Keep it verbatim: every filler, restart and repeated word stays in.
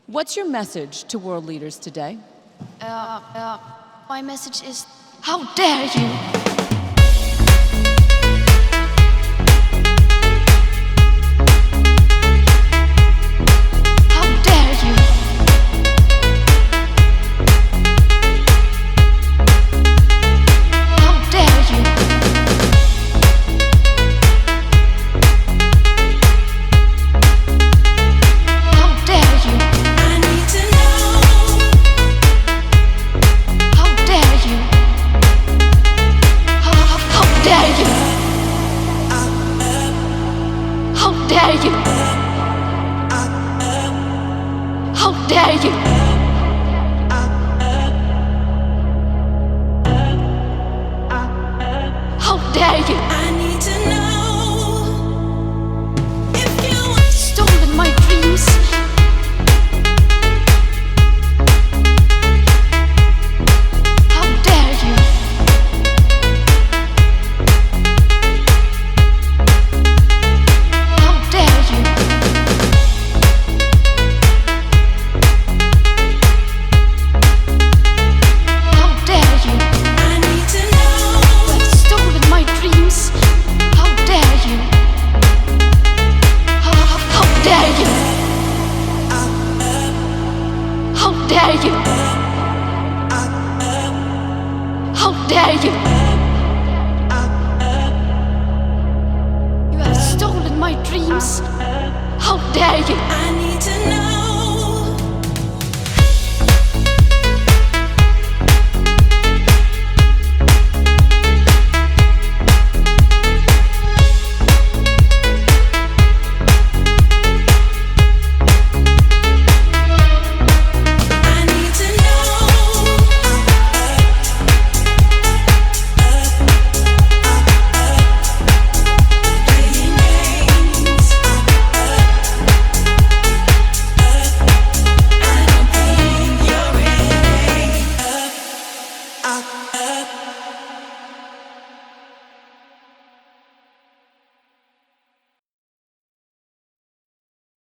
What's your message to world leaders today? Uh, uh, my message is, how dare you? How dare you? How dare you? How dare you? I need to know if you stolen my dreams. How dare you? How dare you? How dare you? I need to know You have stolen my dreams. How dare you? How, how, how dare you? How dare you? How dare you? You have stolen my dreams. How dare you? I need to know